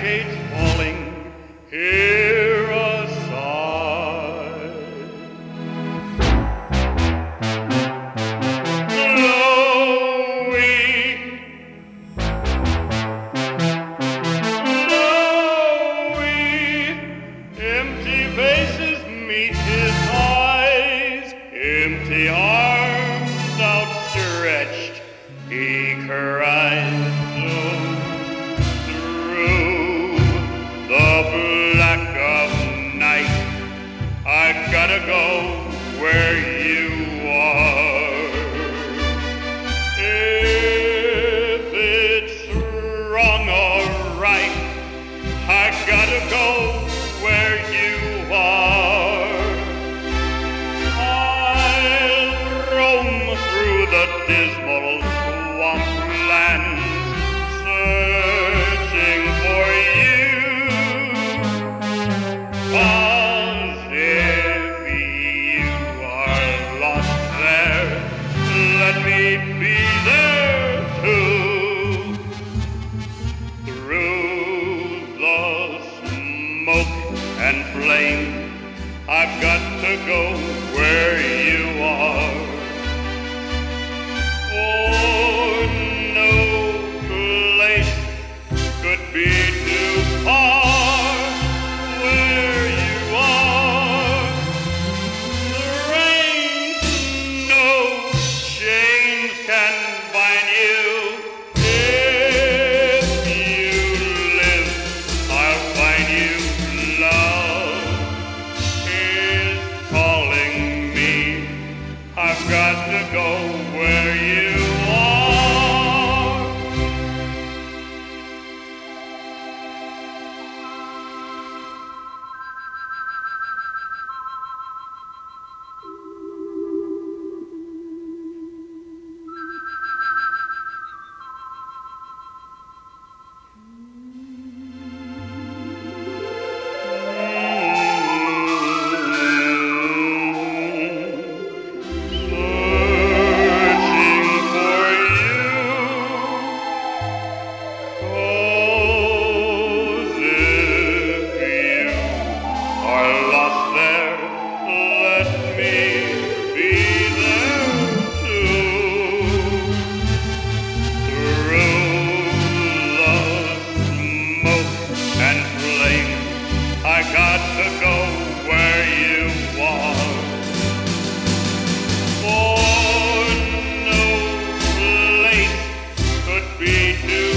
barricades falling, hear a sigh. Chloe, empty faces meet his eyes, empty arms outstretched, he cries. Through the black of night, I gotta go where you are. If it's wrong or right, I gotta go where you are. I'll roam through the dismal swamplands, searching for you. 'Cause if you are lost there, let me be there too. Through the smoke and flame, I've got to go where you are. For no place could be too far where you are. The rain, snow, chains can bind you. If you live, I'll find you. Love is calling me. I've got to go where you are. I got to go where you are. For no place could be too